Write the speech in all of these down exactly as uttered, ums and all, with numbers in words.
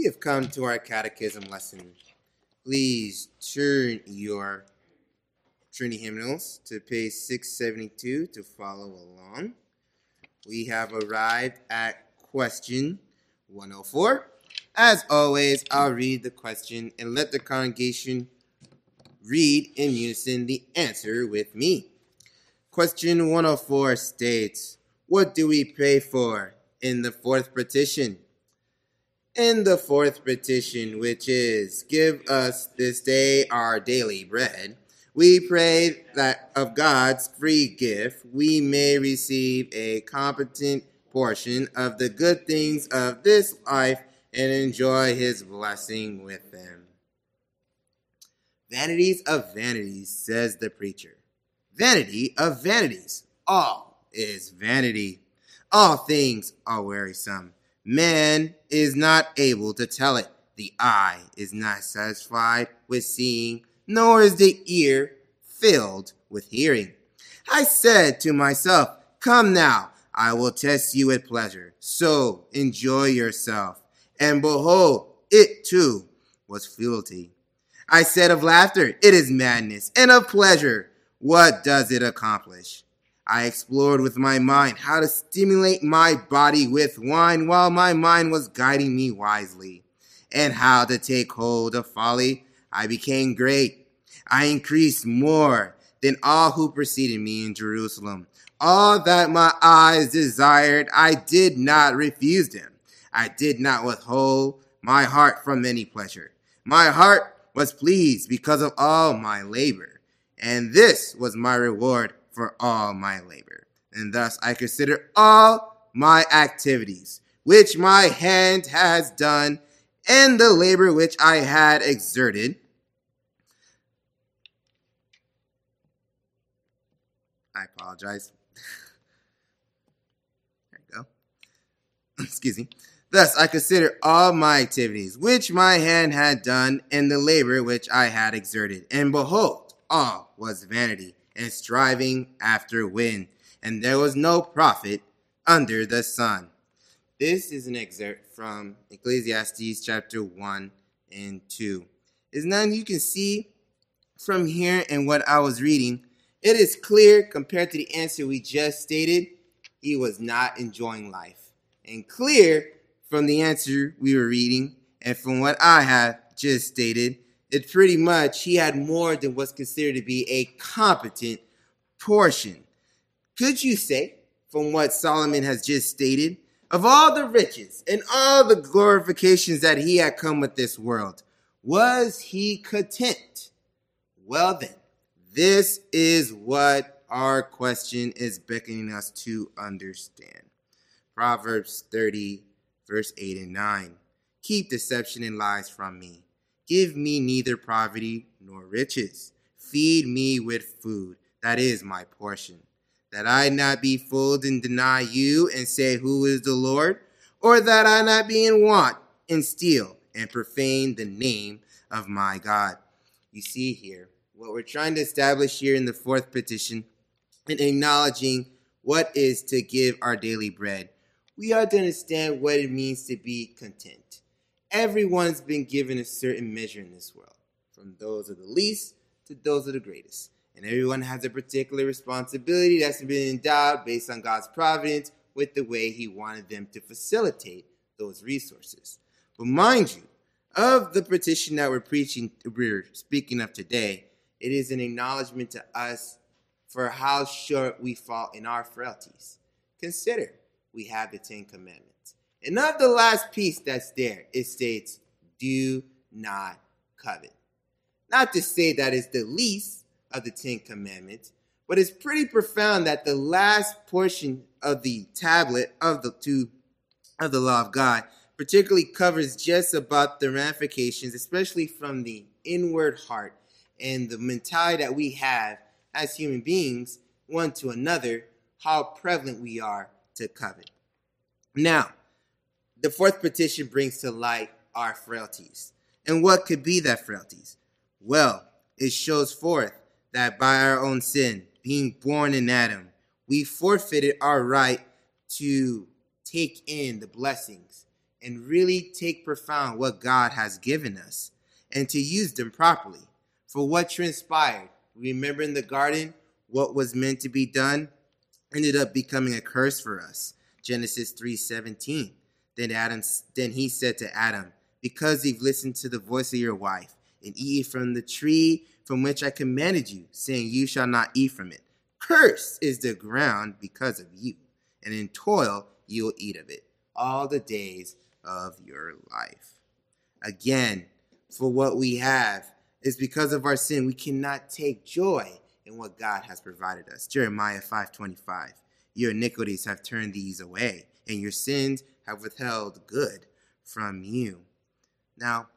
have come to our catechism lesson. Please turn your Trinity hymnals to page six seventy-two to follow along. We have arrived at question one oh four. As always, I'll read the question and let the congregation read in unison the answer with me. Question one oh four states, what do we pray for in the fourth petition? In the fourth petition, which is, give us this day our daily bread, we pray that of God's free gift we may receive a competent portion of the good things of this life and enjoy his blessing with them. Vanities of vanities, says the preacher. Vanity of vanities, all is vanity. All things are wearisome. Man is not able to tell it. The eye is not satisfied with seeing, nor is the ear filled with hearing. I said to myself, come now, I will test you with pleasure. So enjoy yourself. And behold, it too was futility. I said of laughter, it is madness. And of pleasure, what does it accomplish? I explored with my mind how to stimulate my body with wine while my mind was guiding me wisely, and how to take hold of folly. I became great. I increased more than all who preceded me in Jerusalem. All that my eyes desired, I did not refuse them. I did not withhold my heart from any pleasure. My heart was pleased because of all my labor, and this was my reward for all my labor. And thus I consider all my activities, which my hand has done, and the labor which I had exerted. I apologize. There you go. Excuse me. Thus I consider all my activities, which my hand had done, and the labor which I had exerted. And behold, all was vanity, and striving after wind, and there was no profit under the sun. This is an excerpt from Ecclesiastes chapter one and two. As now you can see from here and what I was reading, it is clear compared to the answer we just stated, he was not enjoying life. And clear from the answer we were reading and from what I have just stated, it pretty much he had more than what's considered to be a competent portion. Could you say, from what Solomon has just stated, of all the riches and all the glorifications that he had come with this world, was he content? Well then, this is what our question is beckoning us to understand. Proverbs thirty, verse eight and nine. Keep deception and lies from me. Give me neither poverty nor riches. Feed me with food, that is my portion. That I not be fooled and deny you and say, who is the Lord? Or that I not be in want and steal and profane the name of my God. You see here, what we're trying to establish here in the fourth petition, and acknowledging what is to give our daily bread, we ought to understand what it means to be content. Everyone's been given a certain measure in this world, from those of the least to those of the greatest. And everyone has a particular responsibility that's been endowed based on God's providence with the way he wanted them to facilitate those resources. But mind you, of the petition that we're preaching, we're speaking of today, it is an acknowledgement to us for how short we fall in our frailties. Consider, we have the Ten Commandments. And of the last piece that's there, it states, do not covet. Not to say that it's the least of the Ten Commandments, but it's pretty profound that the last portion of the tablet of the two of the law of God particularly covers just about the ramifications, especially from the inward heart and the mentality that we have as human beings, one to another, how prevalent we are to covet. Now, the fourth petition brings to light our frailties. And what could be that frailties? Well, it shows forth that by our own sin, being born in Adam, we forfeited our right to take in the blessings and really take profound what God has given us and to use them properly. For what transpired, remember in the garden, what was meant to be done ended up becoming a curse for us. Genesis three seventeen. Then Adam, then he said to Adam, because you've listened to the voice of your wife and eaten from the tree from which I commanded you, saying you shall not eat from it. Cursed is the ground because of you, and in toil you will eat of it all the days of your life. Again, for what we have is because of our sin, we cannot take joy in what God has provided us. Jeremiah five twenty-five. Your iniquities have turned these away, and your sins have withheld good from you. Now,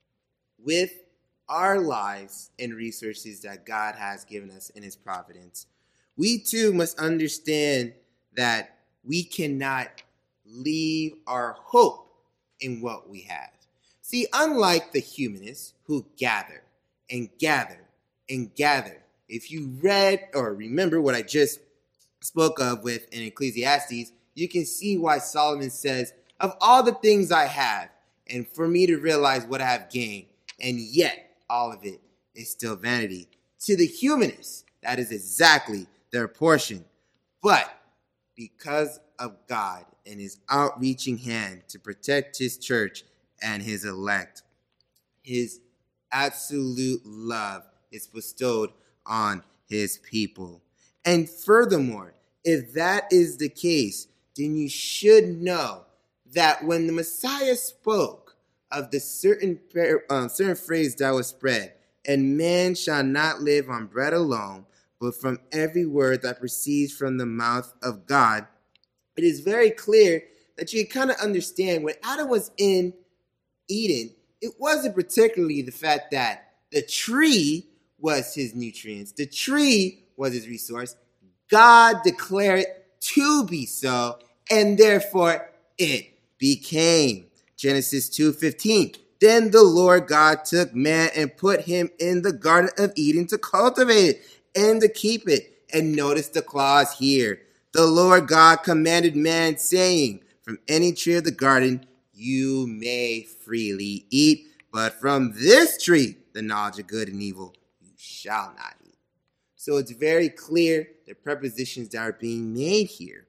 with our lives and resources that God has given us in his providence, we too must understand that we cannot leave our hope in what we have. See, unlike the humanists who gather and gather and gather, if you read or remember what I just spoke of with in Ecclesiastes, you can see why Solomon says, of all the things I have, and for me to realize what I have gained, and yet all of it is still vanity. To the humanists, that is exactly their portion. But because of God and his outreaching hand to protect his church and his elect, his absolute love is bestowed on his people. And furthermore, if that is the case, then you should know that when the Messiah spoke of the certain um, certain phrase that was spread, and man shall not live on bread alone, but from every word that proceeds from the mouth of God, it is very clear that you kind of understand when Adam was in Eden, it wasn't particularly the fact that the tree was his nutrients, the tree was his resource. God declared it to be so, and therefore it became. Genesis two fifteen. Then the Lord God took man and put him in the Garden of Eden to cultivate it and to keep it. And notice the clause here. The Lord God commanded man, saying, from any tree of the garden you may freely eat, but from this tree, the knowledge of good and evil, you shall not eat. So it's very clear the prepositions that are being made here.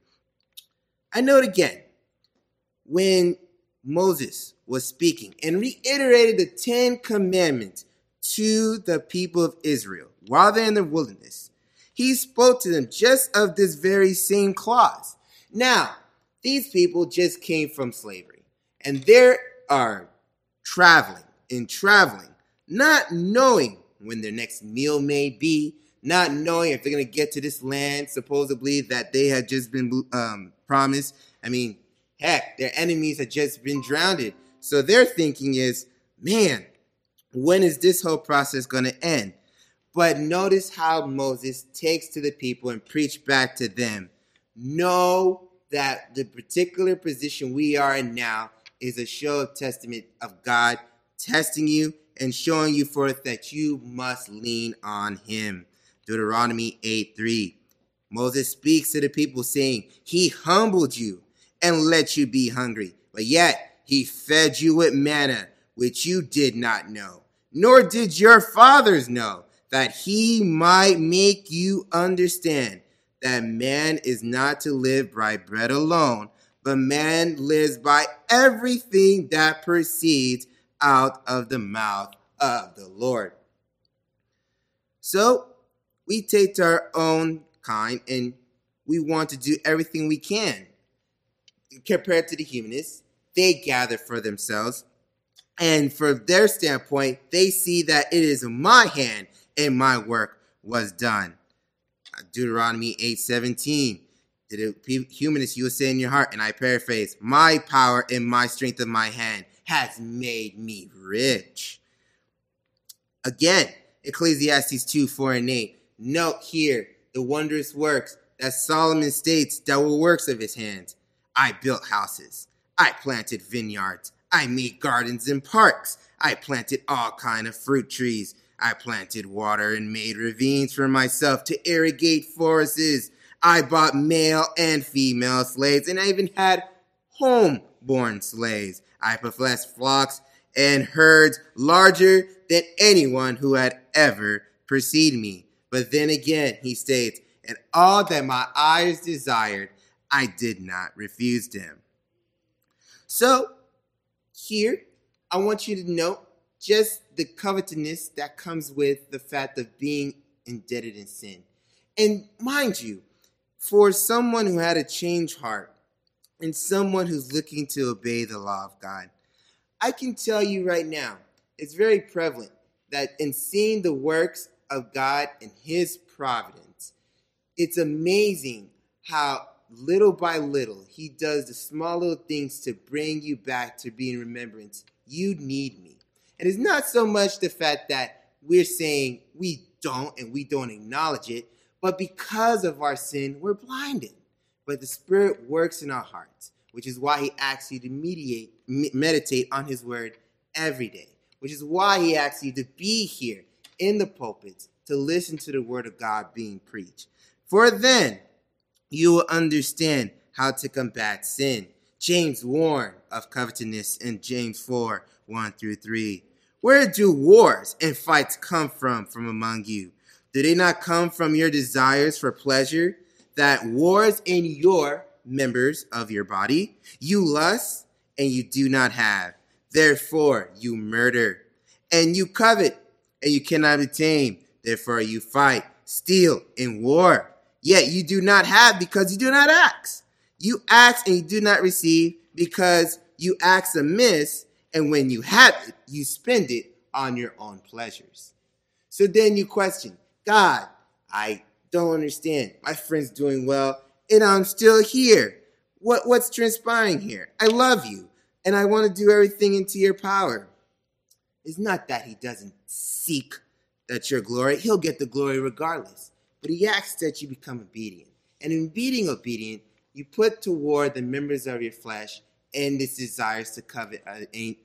I note again, when Moses was speaking and reiterated the Ten Commandments to the people of Israel while they're in the wilderness, he spoke to them just of this very same clause. Now, these people just came from slavery, and they are traveling and traveling, not knowing when their next meal may be, not knowing if they're going to get to this land, supposedly, that they had just been um, promised. I mean, heck, their enemies had just been drowned. So their thinking is, man, when is this whole process going to end? But notice how Moses takes to the people and preach back to them. Know that the particular position we are in now is a show of testament of God testing you and showing you forth that you must lean on him. Deuteronomy eight three. Moses speaks to the people saying, he humbled you and let you be hungry, but yet he fed you with manna, which you did not know, nor did your fathers know, that he might make you understand that man is not to live by bread alone, but man lives by everything that proceeds out of the mouth of the Lord. So we take to our own kind and we want to do everything we can. Compared to the humanists, they gather for themselves. And from their standpoint, they see that it is my hand and my work was done. Deuteronomy eight seventeen. The humanists, you will say in your heart, and I paraphrase, my power and my strength of my hand has made me rich. Again, Ecclesiastes two, four, and eight. Note here the wondrous works that Solomon states that were works of his hands. I built houses. I planted vineyards. I made gardens and parks. I planted all kind of fruit trees. I planted water and made ravines for myself to irrigate forests. I bought male and female slaves, and I even had home-born slaves. I possessed flocks and herds larger than anyone who had ever preceded me. But then again, he states, and all that my eyes desired, I did not refuse them. So here, I want you to note just the covetousness that comes with the fact of being indebted in sin. And mind you, for someone who had a changed heart and someone who's looking to obey the law of God, I can tell you right now, it's very prevalent that in seeing the works of God and his providence, it's amazing how little by little he does the small little things to bring you back to be in remembrance. You need me. And it's not so much the fact that we're saying we don't and we don't acknowledge it, but because of our sin, we're blinded. But the Spirit works in our hearts, which is why he asks you to mediate, meditate on his word every day, which is why he asks you to be here in the pulpits to listen to the word of God being preached. For then you will understand how to combat sin. James warned of covetousness in James four, one through three. Where do wars and fights come from from among you? Do they not come from your desires for pleasure, that wars in your members of your body? You lust, and you do not have. Therefore you murder. And you covet, and you cannot obtain. Therefore you fight, steal, and war. Yet you do not have because you do not ask. You ask and you do not receive because you ask amiss, and when you have it, you spend it on your own pleasures. So then you question, God, I don't understand. My friend's doing well, and I'm still here. What, what's transpiring here? I love you, and I want to do everything into your power. It's not that he doesn't seek that your glory. He'll get the glory regardless. But he asks that you become obedient. And in being obedient, you put toward the members of your flesh and its desires to covet, uh,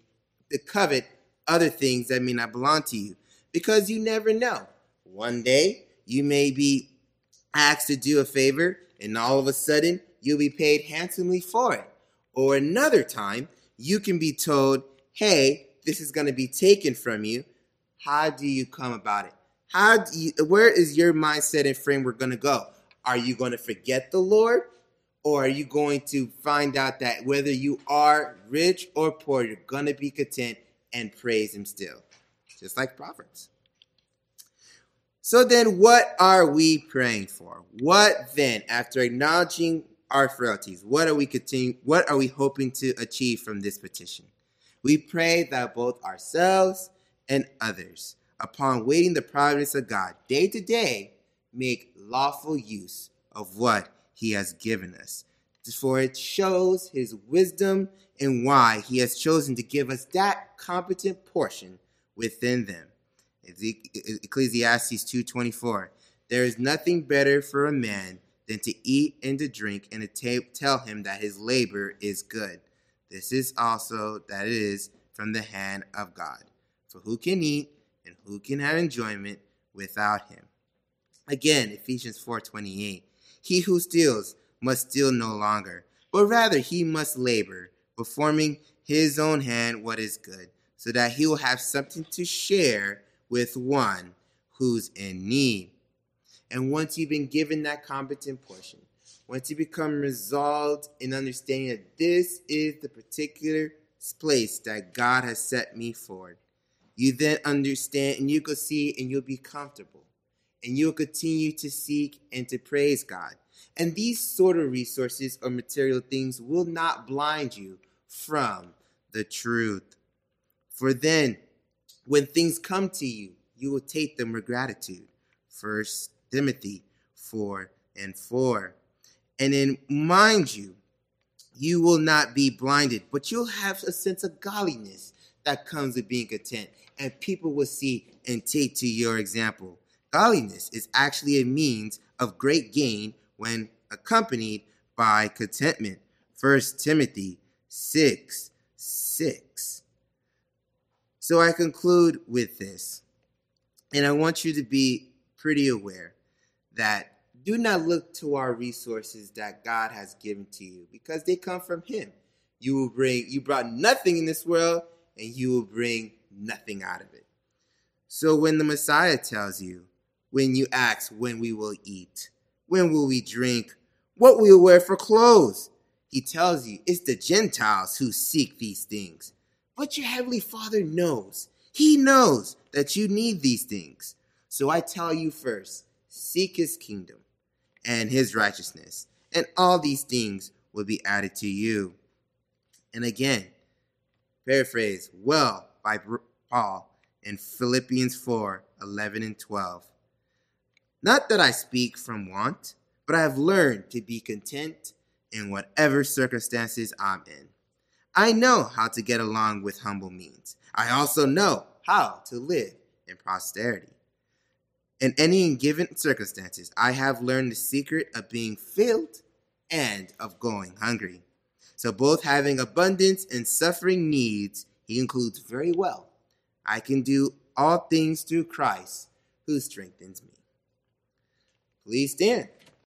to covet other things that may not belong to you. Because you never know. One day, you may be asked to do a favor, and all of a sudden, you'll be paid handsomely for it. Or another time, you can be told, hey, this is going to be taken from you. How do you come about it? How do you, where is your mindset and framework going to go? Are you going to forget the Lord? Or are you going to find out that whether you are rich or poor, you're going to be content and praise him still? Just like Proverbs. So then what are we praying for? What then, after acknowledging our frailties, what are we continue, what are we hoping to achieve from this petition? We pray that both ourselves and others, upon waiting the providence of God day to day, make lawful use of what he has given us. For it shows his wisdom and why he has chosen to give us that competent portion within them. Ecclesiastes two twenty-four. There is nothing better for a man than to eat and to drink and to t- tell him that his labor is good. This is also that it is from the hand of God. For who can eat and who can have enjoyment without him? Again, Ephesians four twenty-eight. He who steals must steal no longer, but rather he must labor, performing his own hand what is good, so that he will have something to share with one who's in need. And once you've been given that competent portion, once you become resolved in understanding that this is the particular place that God has set me for, you then understand and you can see and you'll be comfortable. And you'll continue to seek and to praise God. And these sort of resources or material things will not blind you from the truth. For then, when things come to you, you will take them with gratitude. First Timothy four and four. And then, mind you, you will not be blinded, but you'll have a sense of godliness that comes with being content. And people will see and take to your example. Godliness is actually a means of great gain when accompanied by contentment. First Timothy six six. So I conclude with this, and I want you to be pretty aware that do not look to our resources that God has given to you because they come from him. You will bring, you brought nothing in this world, and you will bring nothing out of it. So when the Messiah tells you, when you ask when we will eat, when will we drink, what we will wear for clothes, he tells you it's the Gentiles who seek these things. But your Heavenly Father knows. He knows that you need these things. So I tell you first, seek his kingdom and his righteousness, and all these things will be added to you. And again, paraphrase well by Paul in Philippians four, eleven and twelve. Not that I speak from want, but I have learned to be content in whatever circumstances I'm in. I know how to get along with humble means. I also know how to live in prosperity. In any given circumstances, I have learned the secret of being filled and of going hungry. So both having abundance and suffering needs, he includes very well. I can do all things through Christ who strengthens me. Please stand.